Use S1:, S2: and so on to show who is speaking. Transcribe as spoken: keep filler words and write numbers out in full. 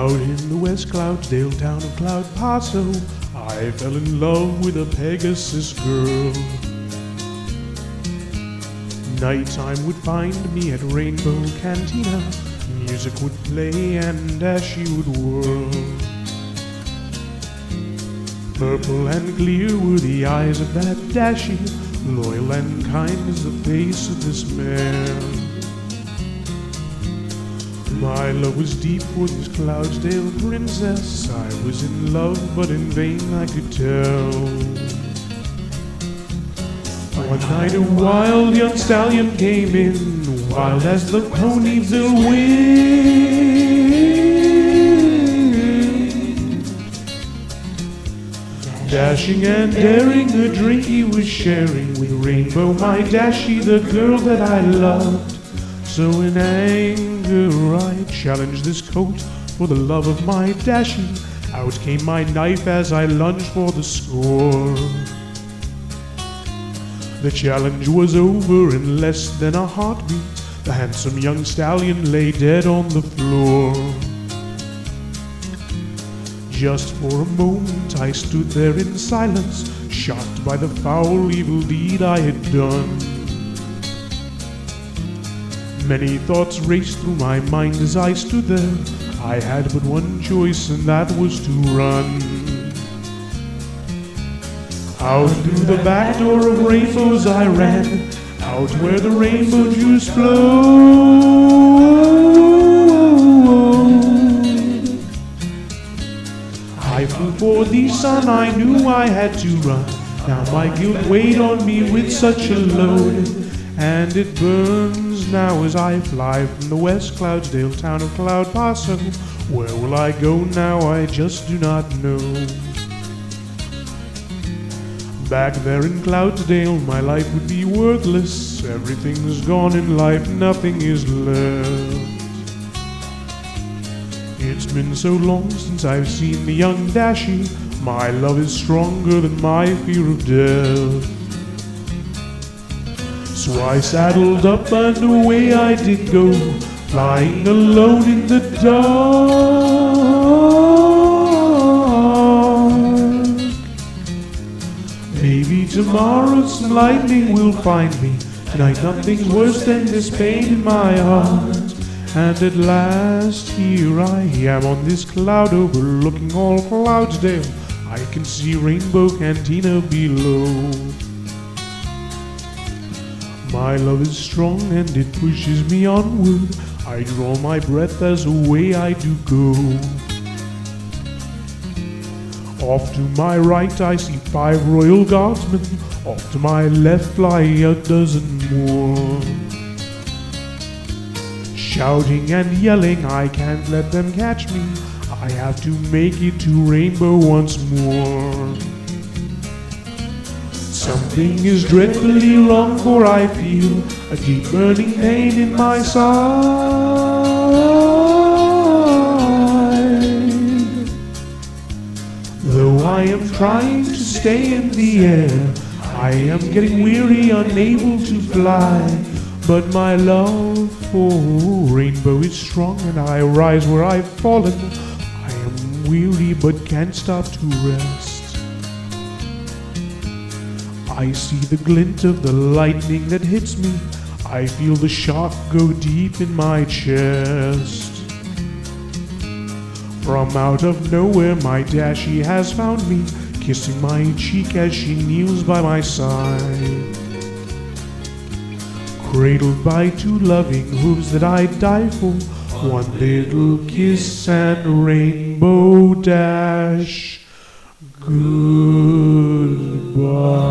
S1: Out in the West Cloudsdale town of Cloud Paso, I fell in love with a Pegasus girl. Nighttime would find me at Rainbow Cantina. Music would play and as she would whirl. Purple and clear were the eyes of that dashie, loyal and kind as the face of this man. My love was deep for this Cloudsdale princess. I was in love, but in vain I could tell. One night a wild young stallion came in, wild as the Ponyville wind. Dashing and daring, a drink he was sharing with Rainbow, my dashie, the girl that I loved. So in anger I challenged this coat for the love of my dashie. Out came my knife as I lunged for the score. The challenge was over in less than a heartbeat. The handsome young stallion lay dead on the floor. Just for a moment I stood there in silence, shocked by the foul evil deed I had done. Many thoughts raced through my mind as I stood there. I had but one choice, and that was to run. Out through the back door of Rainbows I ran, out where the rainbow juice flowed. I flew for the sun, I knew I had to run. Now my guilt weighed on me with such a load, and it burns now as I fly from the West Cloudsdale town of Cloud Paso. Where will I go now? I just do not know. Back there in Cloudsdale, my life would be worthless. Everything's gone in life, nothing is left. It's been so long since I've seen the young dashie. My love is stronger than my fear of death. So I saddled up and away I did go, flying alone in the dark. Maybe tomorrow some lightning will find me. Tonight nothing's worse than this pain in my heart. And at last here I am on this cloud overlooking all Cloudsdale. I can see Rainbow Cantina below. My love is strong and it pushes me onward. I draw my breath as away I do go. Off to my right I see five royal guardsmen. Off to my left fly a dozen more. Shouting and yelling, I can't let them catch me. I have to make it to Rainbow once more. Something is dreadfully wrong, for I feel a deep burning pain in my side. Though I am trying to stay in the air, I am getting weary, unable to fly. But my love for Rainbow is strong, and I rise where I've fallen. I am weary but can't stop to rest. I see the glint of the lightning that hits me. I feel the shock go deep in my chest. From out of nowhere my dashie has found me, kissing my cheek as she kneels by my side. Cradled by two loving hooves that I'd die for, one little kiss and Rainbow Dash goodbye.